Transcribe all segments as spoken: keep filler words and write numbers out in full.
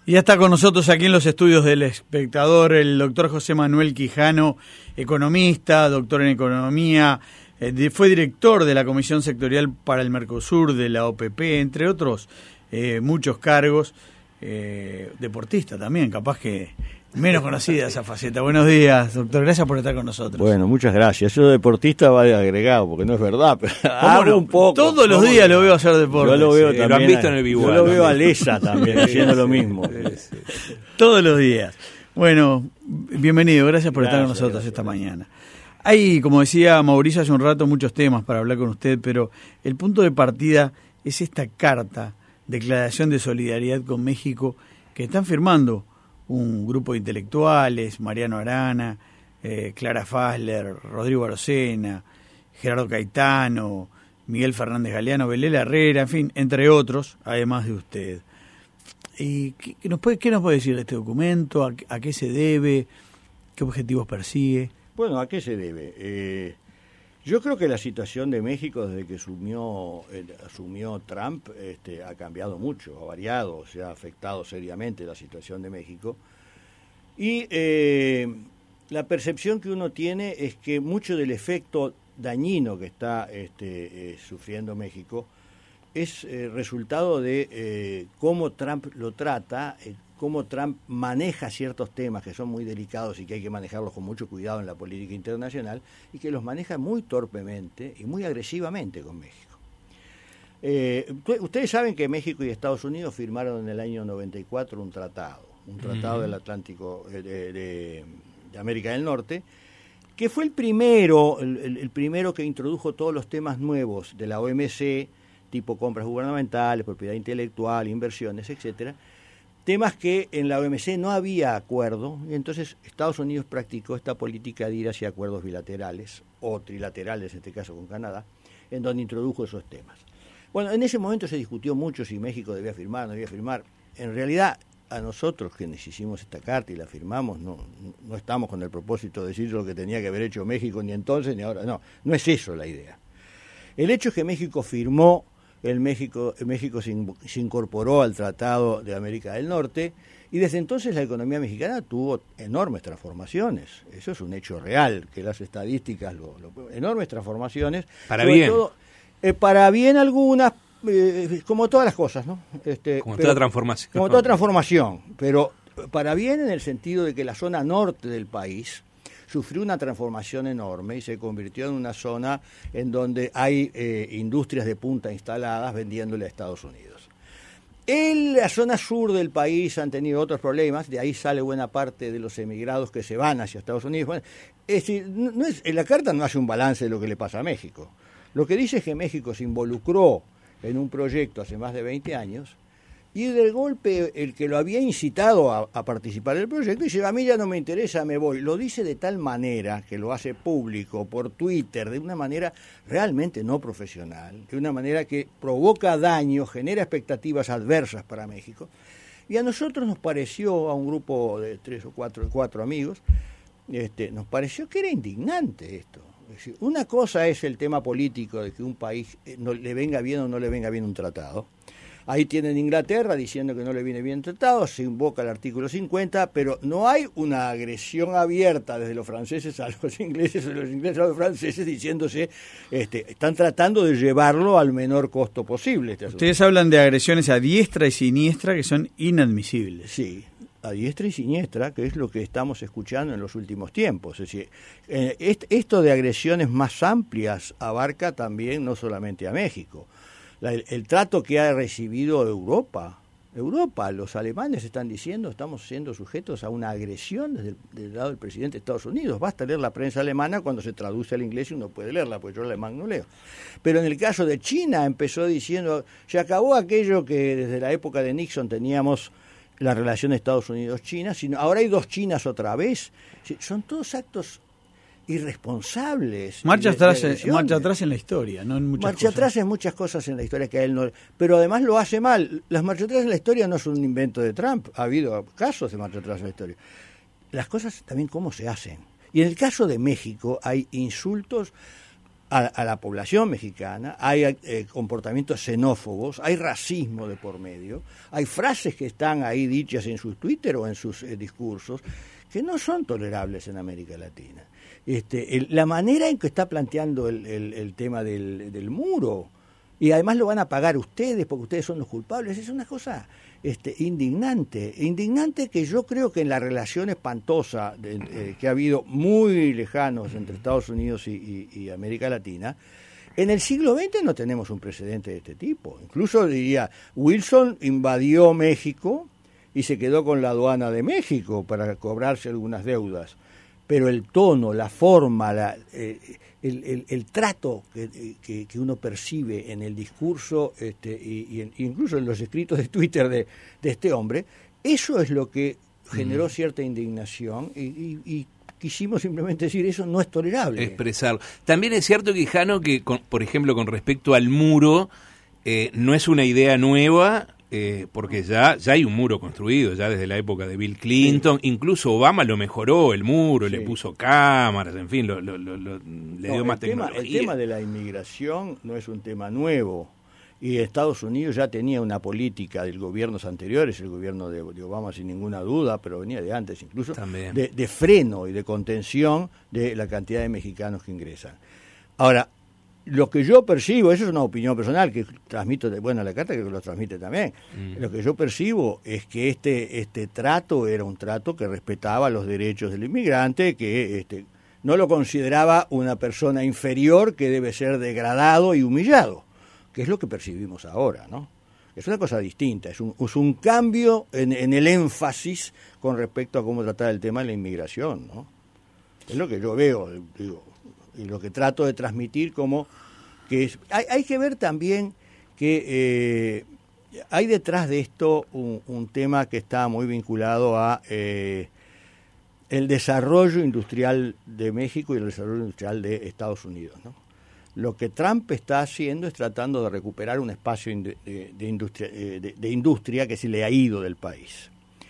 Y ya está con nosotros aquí en los estudios del Espectador el doctor José Manuel Quijano, economista, doctor en economía, eh, fue director de la Comisión Sectorial para el Mercosur de la O P P, entre otros eh, muchos cargos, eh, deportista también, capaz que menos conocida esa faceta. Buenos días, doctor, gracias por estar con nosotros. Bueno, muchas gracias. Eso de deportista va de agregado, porque no es verdad, pero hago no? un poco. Todos los días no? lo veo hacer deporte. Yo lo veo sí, también. Lo han visto en el vivo. Yo lo veo a Lesa también, haciendo lo mismo. Sí, sí, sí. Todos los días. Bueno, bienvenido, gracias por gracias, estar con nosotros gracias, esta gracias. mañana. Hay, como decía Mauricio hace un rato, muchos temas para hablar con usted, pero el punto de partida es esta carta, declaración de solidaridad con México, que están firmando un grupo de intelectuales, Mariano Arana, eh, Clara Fasler, Rodrigo Arocena, Gerardo Caetano, Miguel Fernández Galeano, Belela Herrera, en fin, entre otros, además de usted. ¿Y qué, qué, nos, puede, qué nos puede decir de este documento? ¿A, a qué se debe? ¿Qué objetivos persigue? Bueno, ¿a qué se debe? Eh, yo creo que la situación de México desde que asumió, eh, asumió Trump este, ha cambiado mucho, ha variado, se ha afectado seriamente la situación de México. Y eh, la percepción que uno tiene es que mucho del efecto dañino que está este, eh, sufriendo México es eh, resultado de eh, cómo Trump lo trata, eh, cómo Trump maneja ciertos temas que son muy delicados y que hay que manejarlos con mucho cuidado en la política internacional, y que los maneja muy torpemente y muy agresivamente con México. Eh, ustedes saben que México y Estados Unidos firmaron en el año noventa y cuatro un tratado, un tratado uh-huh. del Atlántico, de, de, de América del Norte, que fue el primero, el, el primero que introdujo todos los temas nuevos de la O M C, tipo compras gubernamentales, propiedad intelectual, inversiones, etcétera, temas que en la O M C no había acuerdo, y entonces Estados Unidos practicó esta política de ir hacia acuerdos bilaterales, o trilaterales en este caso con Canadá, en donde introdujo esos temas. Bueno, en ese momento se discutió mucho si México debía firmar o no debía firmar. En realidad, a nosotros quienes hicimos esta carta y la firmamos, no, no estamos con el propósito de decir lo que tenía que haber hecho México ni entonces ni ahora, no, no es eso la idea. El hecho es que México firmó El México, México se, in, se incorporó al Tratado de América del Norte, y desde entonces la economía mexicana tuvo enormes transformaciones. Eso es un hecho real, que las estadísticas, lo, lo, enormes transformaciones. Para bien. Todo, eh, para bien algunas, eh, como todas las cosas, ¿no? Este, como pero, toda transformación. Como toda transformación, pero para bien en el sentido de que la zona norte del país sufrió una transformación enorme y se convirtió en una zona en donde hay eh, industrias de punta instaladas vendiéndole a Estados Unidos. En la zona sur del país han tenido otros problemas, de ahí sale buena parte de los emigrados que se van hacia Estados Unidos. Bueno, es decir, no es, la carta no hace un balance de lo que le pasa a México. Lo que dice es que México se involucró en un proyecto hace más de veinte años, y del golpe el que lo había incitado a, a participar del proyecto dice: a mí ya no me interesa, me voy. Lo dice de tal manera que lo hace público por Twitter, de una manera realmente no profesional, de una manera que provoca daño, genera expectativas adversas para México. Y a nosotros nos pareció, a un grupo de tres o cuatro, cuatro amigos, este, nos pareció que era indignante esto. Es decir, una cosa es el tema político de que un país no le venga bien o no le venga bien un tratado. Ahí tienen Inglaterra diciendo que no le viene bien el tratado, se invoca el artículo cincuenta, pero no hay una agresión abierta desde los franceses a los ingleses, o los ingleses a los franceses, diciéndose, este, están tratando de llevarlo al menor costo posible. Este Ustedes hablan de agresiones a diestra y siniestra que son inadmisibles. Sí, a diestra y siniestra, que es lo que estamos escuchando en los últimos tiempos. Es decir, eh, esto de agresiones más amplias abarca también no solamente a México. El, el trato que ha recibido Europa, Europa, los alemanes están diciendo, estamos siendo sujetos a una agresión desde el del lado del presidente de Estados Unidos. Basta leer la prensa alemana cuando se traduce al inglés y uno puede leerla, porque yo alemán no leo. Pero en el caso de China empezó diciendo, se acabó aquello que desde la época de Nixon teníamos la relación Estados Unidos-China, sino ahora hay dos Chinas otra vez. Son todos actos irresponsables. Marcha atrás, marcha atrás en la historia, no en muchas marcha cosas. atrás en muchas cosas en la historia que a él no, pero además lo hace mal. Las marcha atrás en la historia no son un invento de Trump, ha habido casos de marcha atrás en la historia. Las cosas también cómo se hacen. Y en el caso de México hay insultos a, a la población mexicana, hay eh, comportamientos xenófobos, hay racismo de por medio, hay frases que están ahí dichas en sus Twitter o en sus eh, discursos que no son tolerables en América Latina. Este, el, la manera en que está planteando el, el, el tema del, del muro, y además lo van a pagar ustedes porque ustedes son los culpables, es una cosa este, indignante, indignante que yo creo que en la relación espantosa de, eh, que ha habido muy lejanos entre Estados Unidos y, y, y América Latina, en el siglo veinte no tenemos un precedente de este tipo. Incluso diría, Wilson invadió México y se quedó con la aduana de México para cobrarse algunas deudas. Pero el tono, la forma, la, eh, el, el, el trato que, que, que uno percibe en el discurso este, y, y en, incluso en los escritos de Twitter de, de este hombre, eso es lo que generó cierta indignación y, y, y quisimos simplemente decir eso no es tolerable. Expresarlo. También es cierto, Quijano, que con, por ejemplo con respecto al muro, eh, no es una idea nueva. Eh, porque ya ya hay un muro construido, ya desde la época de Bill Clinton, sí. Incluso Obama lo mejoró, el muro, sí. Le puso cámaras, en fin, lo, lo, lo, lo, le no, dio más el tema, tecnología. El tema de la inmigración no es un tema nuevo, y Estados Unidos ya tenía una política de gobiernos anteriores, el gobierno de, de Obama sin ninguna duda, pero venía de antes incluso, de, de freno y de contención de la cantidad de mexicanos que ingresan. Ahora, lo que yo percibo, eso es una opinión personal que transmito, de, bueno, la carta que lo transmite también, mm. Lo que yo percibo es que este este trato era un trato que respetaba los derechos del inmigrante, que este no lo consideraba una persona inferior que debe ser degradado y humillado, que es lo que percibimos ahora, ¿no? Es una cosa distinta, es un, es un cambio en, en el énfasis con respecto a cómo tratar el tema de la inmigración, ¿no? Es lo que yo veo, digo, y lo que trato de transmitir como que es, hay, hay que ver también que eh, hay detrás de esto un, un tema que está muy vinculado a eh, el desarrollo industrial de México y el desarrollo industrial de Estados Unidos, ¿no? Lo que Trump está haciendo es tratando de recuperar un espacio de, de, industria, de, de industria que se le ha ido del país.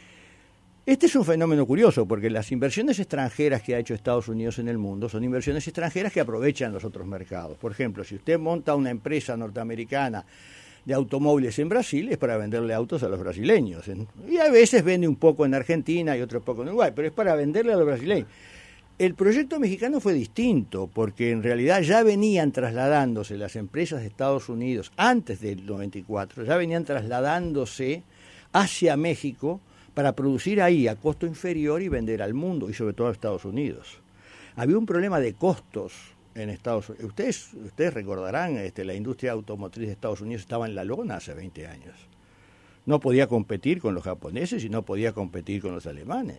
Este es un fenómeno curioso porque las inversiones extranjeras que ha hecho Estados Unidos en el mundo son inversiones extranjeras que aprovechan los otros mercados. Por ejemplo, si usted monta una empresa norteamericana de automóviles en Brasil, es para venderle autos a los brasileños. Y a veces vende un poco en Argentina y otro poco en Uruguay, pero es para venderle a los brasileños. El proyecto mexicano fue distinto porque en realidad ya venían trasladándose las empresas de Estados Unidos antes del noventa y cuatro, ya venían trasladándose hacia México para producir ahí a costo inferior y vender al mundo y sobre todo a Estados Unidos. Había un problema de costos en Estados Unidos. Ustedes, ustedes recordarán, este, la industria automotriz de Estados Unidos estaba en la lona hace veinte años. No podía competir con los japoneses y no podía competir con los alemanes.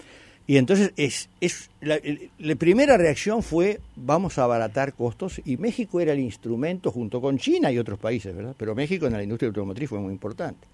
Y entonces es, es la, el, la primera reacción fue vamos a abaratar costos, y México era el instrumento junto con China y otros países, ¿verdad? Pero México en la industria automotriz fue muy importante.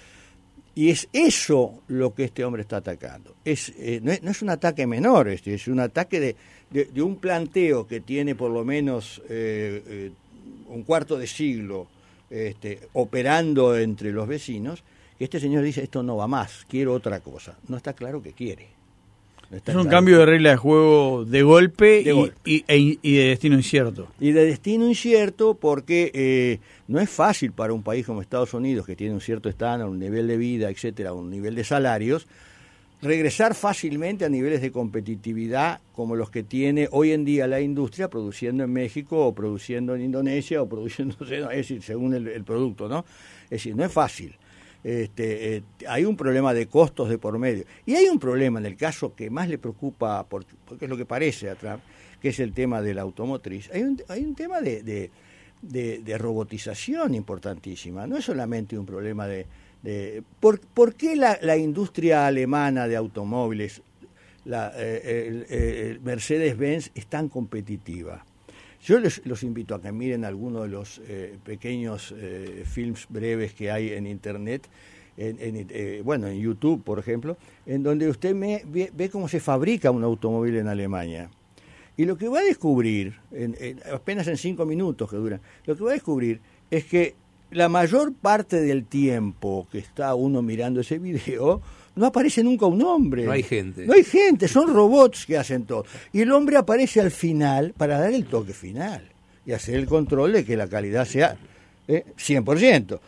Y es eso lo que este hombre está atacando. Es, eh, no, es no es un ataque menor, este, es un ataque de, de, de un planteo que tiene por lo menos eh, eh, un cuarto de siglo este, operando entre los vecinos. Este señor dice, esto no va más, quiero otra cosa. No está claro qué quiere. No es un claro cambio que... de regla de juego de golpe, de y, golpe. Y, y, y de destino incierto. Y de destino incierto porque eh, no es fácil para un país como Estados Unidos, que tiene un cierto estándar, un nivel de vida, etcétera, un nivel de salarios, regresar fácilmente a niveles de competitividad como los que tiene hoy en día la industria produciendo en México o produciendo en Indonesia o produciendo, es decir, según el, el producto, ¿no? Es decir, no es fácil. Este, eh, hay un problema de costos de por medio. Y hay un problema en el caso que más le preocupa, por, porque es lo que parece a Trump, que es el tema de la automotriz. Hay un, hay un tema de, de, de, de robotización importantísima. No es solamente un problema de... de ¿por, ¿Por qué la, la industria alemana de automóviles, la eh, el, el Mercedes-Benz, es tan competitiva? Yo les, los invito a que miren algunos de los eh, pequeños eh, films breves que hay en Internet, en, en, eh, bueno, en YouTube, por ejemplo, en donde usted me, ve, ve cómo se fabrica un automóvil en Alemania. Y lo que va a descubrir, en, en, apenas en cinco minutos que duran, lo que va a descubrir es que la mayor parte del tiempo que está uno mirando ese video, no aparece nunca un hombre. No hay gente. No hay gente, son robots que hacen todo. Y el hombre aparece al final para dar el toque final. y hacer el control de que la calidad sea eh, cien por ciento.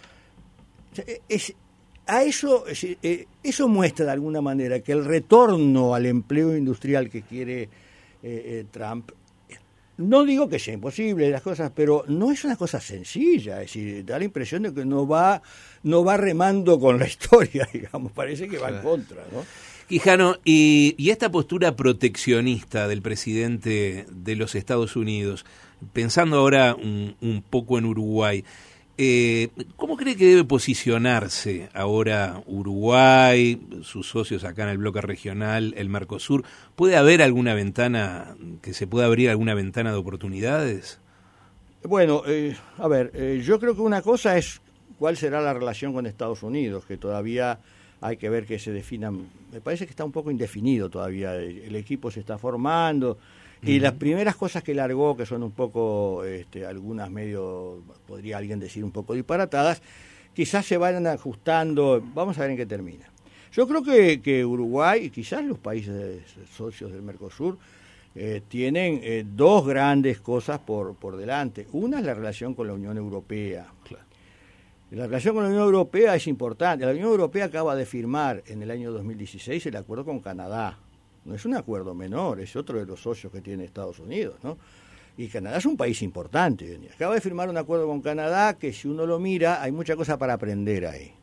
Es, a eso, eh, eso muestra de alguna manera que el retorno al empleo industrial que quiere eh, eh, Trump, no digo que sea imposible las cosas, pero no es una cosa sencilla, es decir, da la impresión de que no va, no va remando con la historia, digamos, parece que va en contra, ¿no? Quijano, y, y esta postura proteccionista del presidente de los Estados Unidos, pensando ahora un, un poco en Uruguay, eh, ¿cómo cree que debe posicionarse ahora Uruguay, sus socios acá en el bloque regional, el Mercosur? ¿Puede haber alguna ventana, que se pueda abrir alguna ventana de oportunidades? Bueno, eh, a ver, eh, yo creo que una cosa es cuál será la relación con Estados Unidos, que todavía hay que ver que se definan. Me parece que está un poco indefinido todavía, el, el equipo se está formando, y uh-huh. las primeras cosas que largó, que son un poco, este, algunas medio, podría alguien decir un poco disparatadas, quizás se vayan ajustando, vamos a ver en qué termina. Yo creo que, que Uruguay, y quizás los países socios del Mercosur, eh, tienen eh, dos grandes cosas por, por delante. Una es la relación con la Unión Europea. Claro. La relación con la Unión Europea es importante. La Unión Europea acaba de firmar en el año dos mil dieciséis el acuerdo con Canadá. No es un acuerdo menor, es otro de los socios que tiene Estados Unidos, ¿no? Y Canadá es un país importante. Acaba de firmar un acuerdo con Canadá que, si uno lo mira, hay mucha cosa para aprender ahí.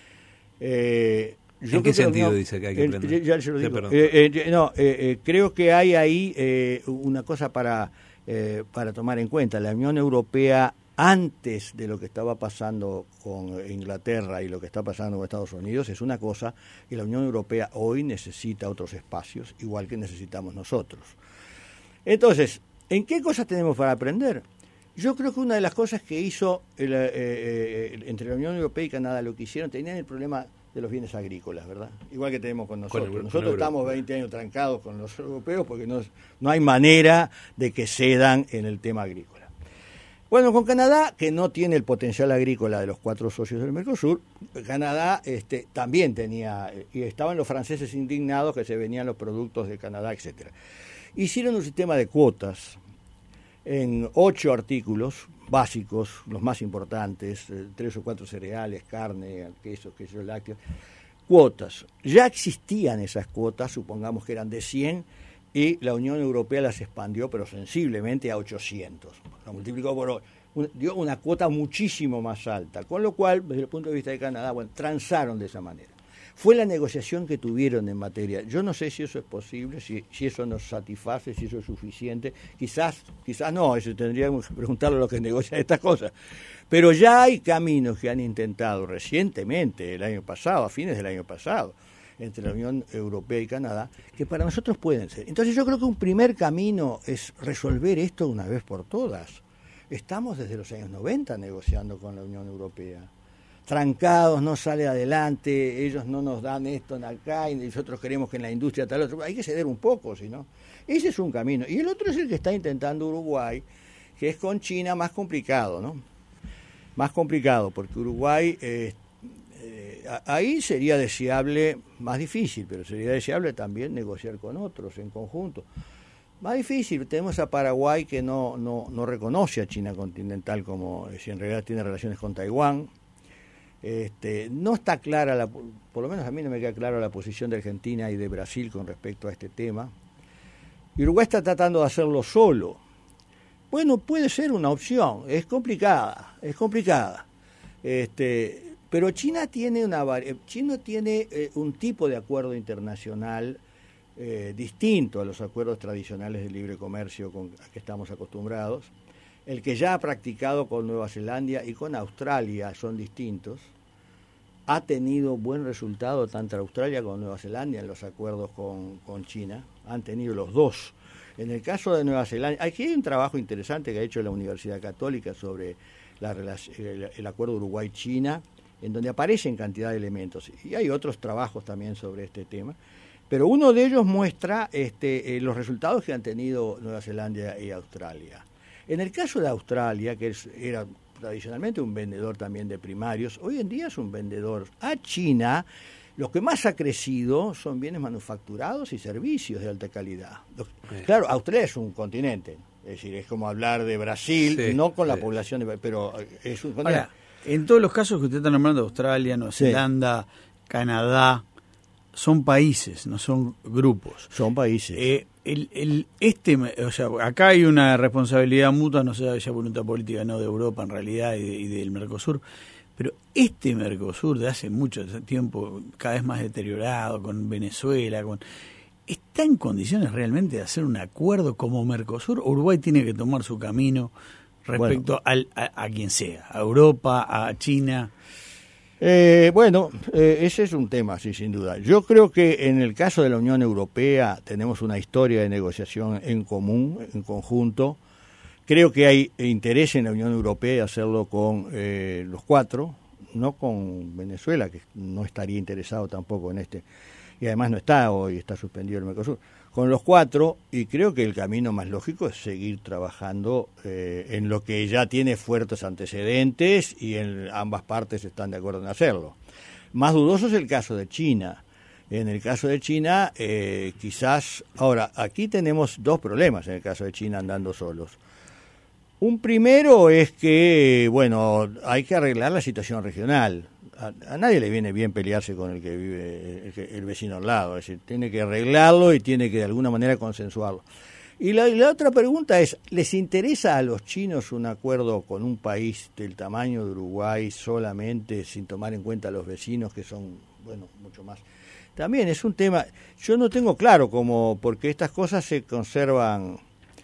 Eh, yo ¿En qué sentido no, dice que hay que aprender? Eh, ya, ya lo digo. Eh, eh, no, eh, eh, creo que hay ahí eh, una cosa para, eh, para tomar en cuenta. La Unión Europea, antes de lo que estaba pasando con Inglaterra y lo que está pasando con Estados Unidos, es una cosa, y la Unión Europea hoy necesita otros espacios, igual que necesitamos nosotros. Entonces, ¿en qué cosas tenemos para aprender? Yo creo que una de las cosas que hizo el, eh, eh, entre la Unión Europea y Canadá, lo que hicieron, tenían el problema de los bienes agrícolas, ¿verdad? Igual que tenemos con nosotros. Con el, nosotros con estamos veinte años trancados con los europeos porque no, no hay manera de que cedan en el tema agrícola. Bueno, con Canadá, que no tiene el potencial agrícola de los cuatro socios del Mercosur, Canadá este, también tenía, y estaban los franceses indignados que se venían los productos de Canadá, etcétera. Hicieron un sistema de cuotas en ocho artículos básicos, los más importantes, eh, tres o cuatro cereales, carne, queso, queso, lácteos, cuotas. Ya existían esas cuotas, supongamos que eran de cien, y la Unión Europea las expandió, pero sensiblemente a ochocientos. Lo multiplicó por un, dio una cuota muchísimo más alta, con lo cual, desde el punto de vista de Canadá, bueno, transaron de esa manera. Fue la negociación que tuvieron en materia. Yo no sé si eso es posible, si, si eso nos satisface, si eso es suficiente. Quizás, quizás no, eso tendríamos que preguntarle a los que negocian estas cosas. Pero ya hay caminos que han intentado recientemente, el año pasado, a fines del año pasado, entre la Unión Europea y Canadá, que para nosotros pueden ser. Entonces yo creo que un primer camino es resolver esto una vez por todas. Estamos desde los años noventa negociando con la Unión Europea. Trancados, no sale adelante, ellos no nos dan esto en acá y nosotros queremos que en la industria tal otro. Hay que ceder un poco, si no. Ese es un camino. Y el otro es el que está intentando Uruguay, que es con China más complicado, ¿no? Más complicado, porque Uruguay... Eh, ahí sería deseable, más difícil, pero sería deseable también negociar con otros en conjunto. Más difícil, tenemos a Paraguay que no, no, no reconoce a China continental como, si en realidad tiene relaciones con Taiwán. Este, no está clara, la, por lo menos a mí no me queda clara la posición de Argentina y de Brasil con respecto a este tema. Y Uruguay está tratando de hacerlo solo. Bueno, puede ser una opción, es complicada, es complicada. Este... Pero China tiene una China tiene eh, un tipo de acuerdo internacional eh, distinto a los acuerdos tradicionales de libre comercio con a que estamos acostumbrados. El que ya ha practicado con Nueva Zelanda y con Australia son distintos. Ha tenido buen resultado tanto Australia como Nueva Zelanda en los acuerdos con, con China. Han tenido los dos. En el caso de Nueva Zelanda, aquí hay un trabajo interesante que ha hecho la Universidad Católica sobre la, el, el acuerdo Uruguay-China, en donde aparecen cantidad de elementos. Y hay otros trabajos también sobre este tema. Pero uno de ellos muestra este, eh, los resultados que han tenido Nueva Zelanda y Australia. En el caso de Australia, que es, era tradicionalmente un vendedor también de primarios, hoy en día es un vendedor a China. Lo que más ha crecido son bienes manufacturados y servicios de alta calidad. Los, claro, Australia es un continente, Es decir, es como hablar de Brasil, sí, no con la sí. población, de, pero es un... Ahora, en todos los casos que usted está nombrando, Australia, Nueva sí. Zelanda, Canadá, son países, no son grupos. Son países. Eh, el, el, este, o sea, acá hay una responsabilidad mutua, no sé, haya voluntad política, no de Europa en realidad y, de, y del Mercosur, pero este Mercosur de hace mucho tiempo, cada vez más deteriorado, con Venezuela, con... ¿está en condiciones realmente de hacer un acuerdo como Mercosur? Uruguay tiene que tomar su camino respecto bueno, al, a, a quien sea, a Europa, a China. Eh, bueno, eh, ese es un tema, sí, sin duda. Yo creo que en el caso de la Unión Europea tenemos una historia de negociación en común, en conjunto. Creo que hay interés en la Unión Europea de hacerlo con eh, los cuatro, no con Venezuela, que no estaría interesado tampoco en este, y además no está hoy, está suspendido el Mercosur, con los cuatro, y creo que el camino más lógico es seguir trabajando eh, en lo que ya tiene fuertes antecedentes y en ambas partes están de acuerdo en hacerlo. Más dudoso es el caso de China. En el caso de China, eh, quizás... Ahora, aquí tenemos dos problemas en el caso de China andando solos. Un primero es que, bueno, hay que arreglar la situación regional. A, a nadie le viene bien pelearse con el que vive el, el vecino al lado, es decir, tiene que arreglarlo y tiene que de alguna manera consensuarlo. Y la, y la otra pregunta es, ¿les interesa a los chinos un acuerdo con un país del tamaño de Uruguay solamente sin tomar en cuenta a los vecinos que son, bueno, mucho más? También es un tema, yo no tengo claro cómo, porque estas cosas se conservan...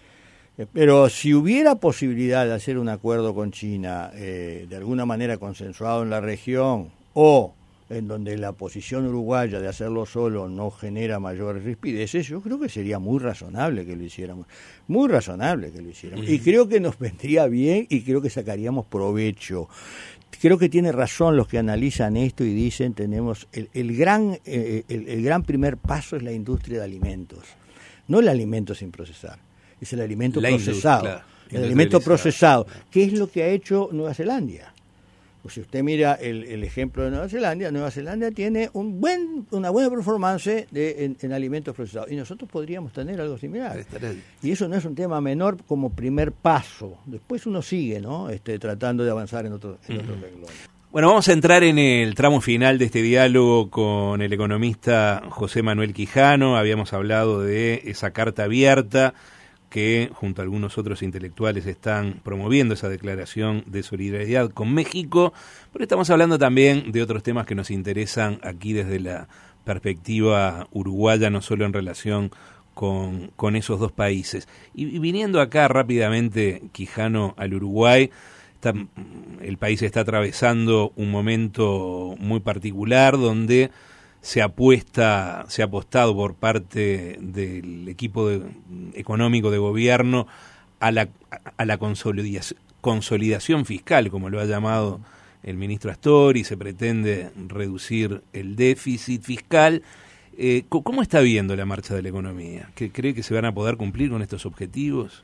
Pero si hubiera posibilidad de hacer un acuerdo con China, eh, de alguna manera consensuado en la región, o en donde la posición uruguaya de hacerlo solo no genera mayores rispideces, yo creo que sería muy razonable que lo hiciéramos. Muy razonable que lo hiciéramos. Y creo que nos vendría bien y creo que sacaríamos provecho. Creo que tiene razón los que analizan esto y dicen, tenemos el, el, gran, eh, el, el gran primer paso es la industria de alimentos, no el alimento sin procesar. Es el alimento la procesado, claro, el alimento procesado, que es lo que ha hecho Nueva Zelanda. Pues si usted mira el, el ejemplo de Nueva Zelanda, Nueva Zelanda tiene un buen, una buena performance de, en, en alimentos procesados, y nosotros podríamos tener algo similar. Y eso no es un tema menor como primer paso. Después uno sigue, ¿no? Este, tratando de avanzar en otros en uh-huh. otros renglones. Bueno, vamos a entrar en el tramo final de este diálogo con el economista José Manuel Quijano. Habíamos hablado de esa carta abierta que junto a algunos otros intelectuales están promoviendo esa declaración de solidaridad con México, pero estamos hablando también de otros temas que nos interesan aquí desde la perspectiva uruguaya, no solo en relación con, con esos dos países. Y, y viniendo acá rápidamente, Quijano, al Uruguay, está, el país está atravesando un momento muy particular donde se apuesta, se ha apostado por parte del equipo de, económico de gobierno a la, a la consolidación, consolidación fiscal, como lo ha llamado el ministro Astori. Se pretende reducir el déficit fiscal. Eh, ¿Cómo está viendo la marcha de la economía? ¿Cree que se van a poder cumplir con estos objetivos?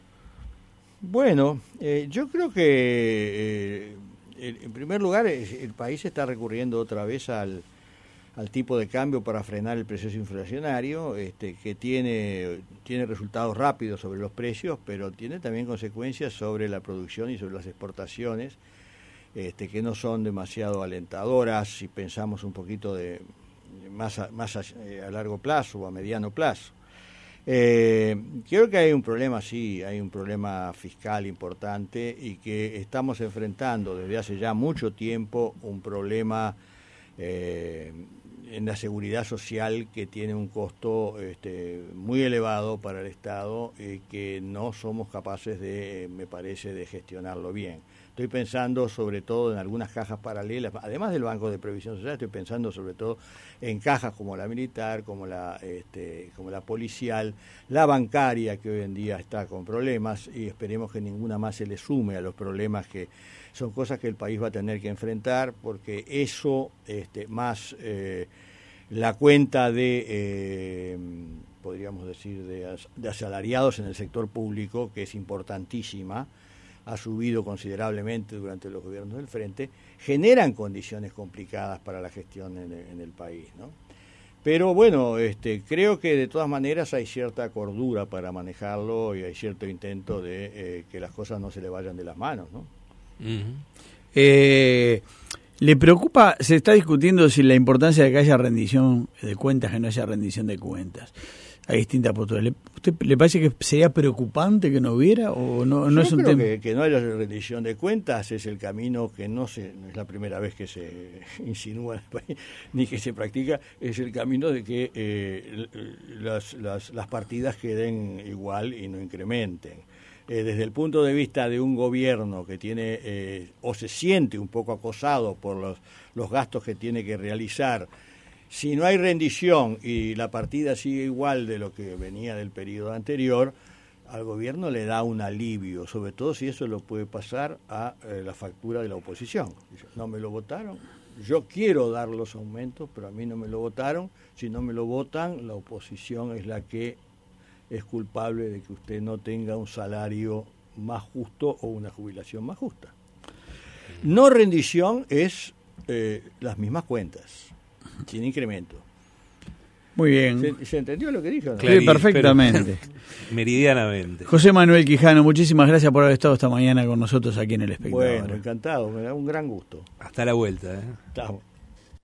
Bueno, eh, yo creo que, eh, en primer lugar, el país está recurriendo otra vez al al tipo de cambio para frenar el proceso inflacionario, este, que tiene, tiene resultados rápidos sobre los precios, pero tiene también consecuencias sobre la producción y sobre las exportaciones, este, que no son demasiado alentadoras si pensamos un poquito de más a, más a, a largo plazo o a mediano plazo. Eh, creo que hay un problema, sí, hay un problema fiscal importante y que estamos enfrentando desde hace ya mucho tiempo un problema eh, en la seguridad social que tiene un costo este, muy elevado para el Estado y que no somos capaces de, me parece, de gestionarlo bien. Estoy pensando sobre todo en algunas cajas paralelas, además del Banco de Previsión Social, estoy pensando sobre todo en cajas como la militar, como la, este, como la policial, la bancaria, que hoy en día está con problemas, y esperemos que ninguna más se le sume a los problemas, que son cosas que el país va a tener que enfrentar, porque eso, este, más eh, la cuenta de, eh, podríamos decir, de, de asalariados en el sector público, que es importantísima, ha subido considerablemente durante los gobiernos del Frente, generan condiciones complicadas para la gestión en el, en el país, ¿no? Pero bueno, este, creo que de todas maneras hay cierta cordura para manejarlo y hay cierto intento de eh, que las cosas no se le vayan de las manos, ¿no? Uh-huh. Eh, ¿Le preocupa, se está discutiendo si la importancia de que haya rendición de cuentas, que no haya rendición de cuentas? Hay distintas posturas. ¿Le, ¿Usted le parece que sería preocupante que no hubiera o no, no Yo es un creo tema? Que, que no haya rendición de cuentas es el camino que no, se, no es la primera vez que se insinúa en el país, ni que se practica, es el camino de que eh, las, las, las partidas queden igual y no incrementen. Eh, desde el punto de vista de un gobierno que tiene eh, o se siente un poco acosado por los, los gastos que tiene que realizar, si no hay rendición y la partida sigue igual de lo que venía del periodo anterior, al gobierno le da un alivio, sobre todo si eso lo puede pasar a eh, la factura de la oposición. No me lo votaron, yo quiero dar los aumentos, pero a mí no me lo votaron. Si no me lo votan, la oposición es la que es culpable de que usted no tenga un salario más justo o una jubilación más justa. No rendición es eh, las mismas cuentas, sin incremento. Muy bien. ¿Se, ¿se entendió lo que dije? ¿No? Sí, perfectamente. Meridianamente. José Manuel Quijano, muchísimas gracias por haber estado esta mañana con nosotros aquí en El Espectador. Bueno, encantado, me da un gran gusto. Hasta la vuelta. ¿eh? Estamos.